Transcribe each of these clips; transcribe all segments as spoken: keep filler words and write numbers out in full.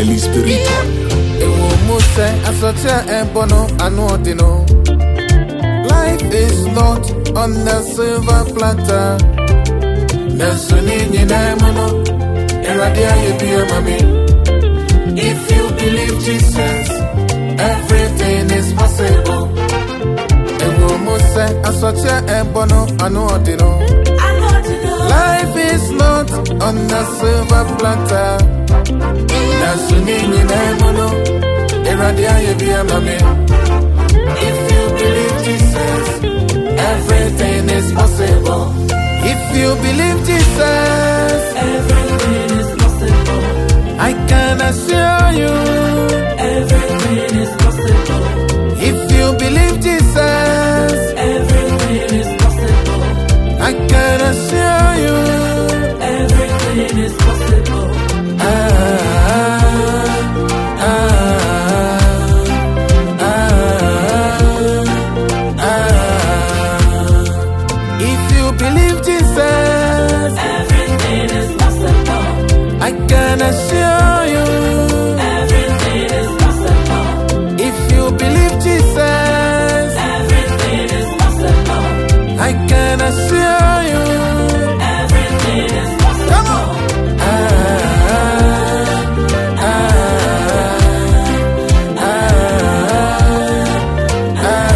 El Espiritual. Life is not on the silver platter. If you believe Jesus, everything is possible. Life is not on the silver platter. If you believe Jesus, everything is possible. If you believe Jesus, everything is possible. I can assure you, everything is possible. If you believe Jesus, everything is possible. I can assure you, everything is possible. Ah, ah, ah, ah, ah. If you believe Jesus, everything is possible. I can assure you, everything is possible. if you believe Jesus, everything is possible. I can assure you, everything is possible. come on. Ah, ah, ah, ah, ah.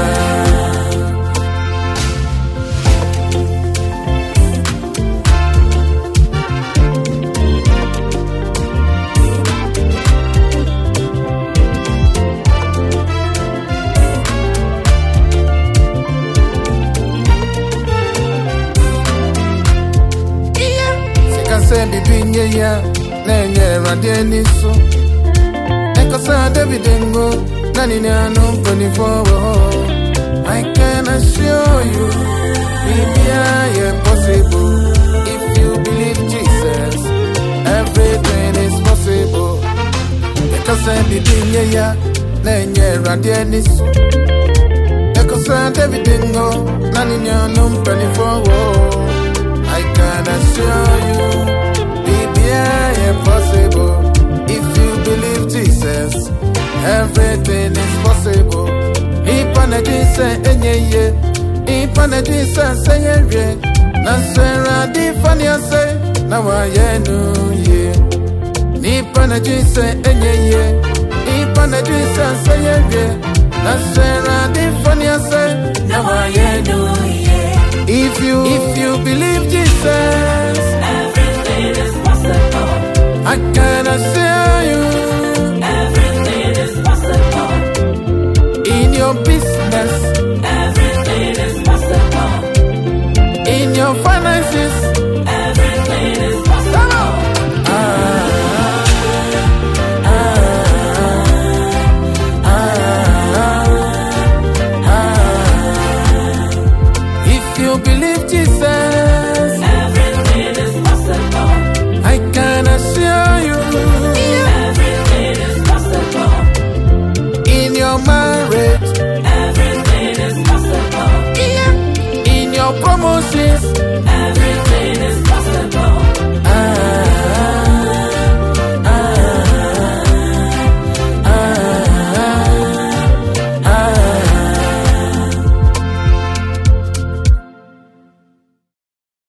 Send the binye ya, nenye radieni so. Eko sa David ngo, nani ni anu mponi forward. I can assure you, baby I am possible. If you believe Jesus, everything is possible. Eko sa binye ya, nenye radieni so. Eko sa David ngo, nani ni anu mponi forward. I can assure you, baby, I am possible. If you believe Jesus, everything is possible. Ipana Jesus, enye ye. Ipana Jesus, enye ye. Nasera di fanya se, na wa yenu ye. Ipana Jesus, enye ye. Ipana Jesus, enye ye. Nasera di fanya se, na wa yenu ye. If you, if you believe Jesus, everything is possible. I can assure you, everything is possible. in your business,